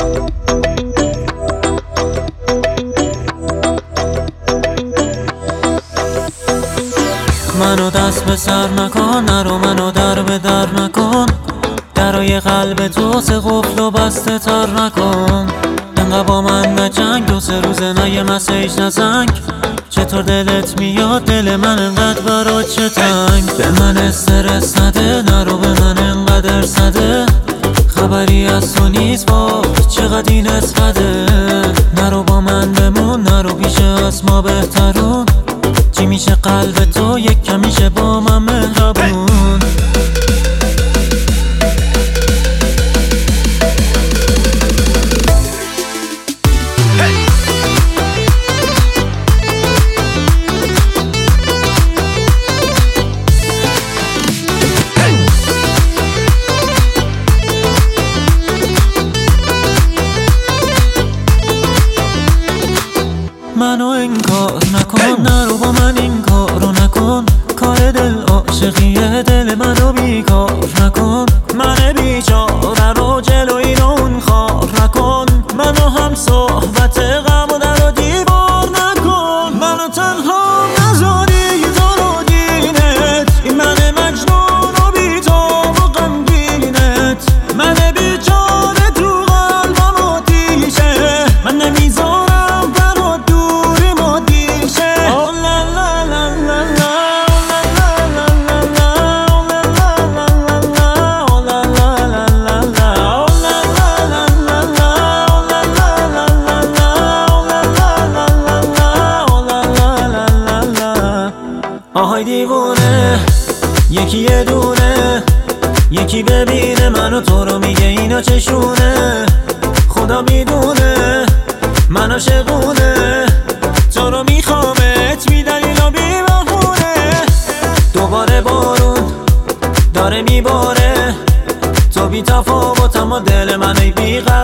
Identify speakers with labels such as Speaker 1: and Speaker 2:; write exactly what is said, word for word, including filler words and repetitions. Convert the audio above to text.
Speaker 1: منو دست به سر نکن، نرو منو در به در نکن، درای قلب تو سه قفل و بسته تر نکن. انقدر با من نجنگ، دو سه روزه نه یه مسیج نزنگ. چطور دلت میاد دل من انقدر برات چه تنگ؟ به من استرس نده، نرو به من انقدر سده، خبری از تو نیست با چقدر این اسقده. نرو با من بمون، نرو پیش از ما بهترون، چی میشه قلب تو یک کمیشه با من مهربون. منو انکار نکن، نرو با من این کارو نکن، کار دل عاشقیه، دل منو بیکار نکن. من بیچاره رو جلوی اون خار نکن، منو هم صحبت غم و در و دیوار نکن. منو تنها نذاری تو رو دینت، این من مجنون و بی‌تاب و غمگینت. من بیچاره تو قلبم آتیشه، من نمیذارم آهای دیوونه، یکی یه دونه، یکی ببینه منو تو رو میگه اینا چشونه. خدا میدونه من عاشقونه، تو رو میخوامت بی دلیل و بی بهونه. دوباره بارون داره میباره، تو بی تفاوت اما دل من ای بی